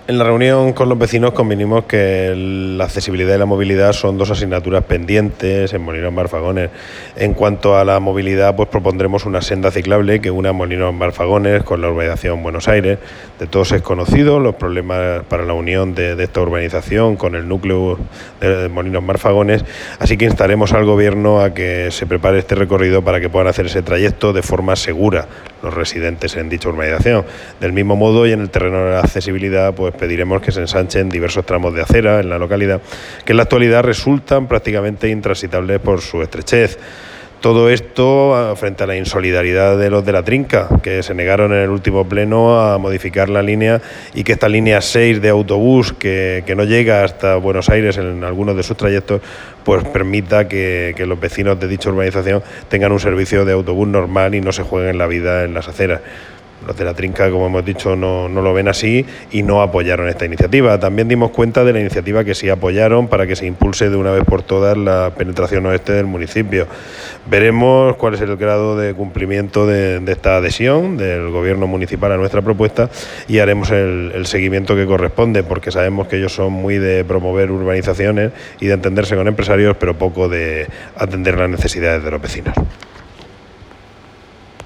En la reunión con los vecinos convinimos que la accesibilidad y la movilidad son dos asignaturas pendientes en Molinos Marfagones. En cuanto a la movilidad, pues propondremos una senda ciclable que una Molinos Marfagones con la urbanización Buenos Aires. De todos es conocido los problemas para la unión de esta urbanización con el núcleo de Molinos Marfagones, así que instaremos al Gobierno a que se prepare este recorrido para que puedan hacer ese trayecto de forma segura los residentes en dicha urbanización. Del mismo modo, y en el terreno de la accesibilidad, pues pediremos que se ensanchen diversos tramos de acera en la localidad que en la actualidad resultan prácticamente intransitables por su estrechez. Todo esto frente a la insolidaridad de los de la Trinca, que se negaron en el último pleno a modificar la línea y que esta línea 6 de autobús que no llega hasta Buenos Aires en algunos de sus trayectos, pues permita que los vecinos de dicha urbanización tengan un servicio de autobús normal y no se jueguen la vida en las aceras. Los de la Trinca, como hemos dicho, no lo ven así y no apoyaron esta iniciativa. También dimos cuenta de la iniciativa que sí apoyaron para que se impulse de una vez por todas la penetración oeste del municipio. Veremos cuál es el grado de cumplimiento de esta adhesión del Gobierno municipal a nuestra propuesta y haremos el seguimiento que corresponde, porque sabemos que ellos son muy de promover urbanizaciones y de entenderse con empresarios, pero poco de atender las necesidades de los vecinos.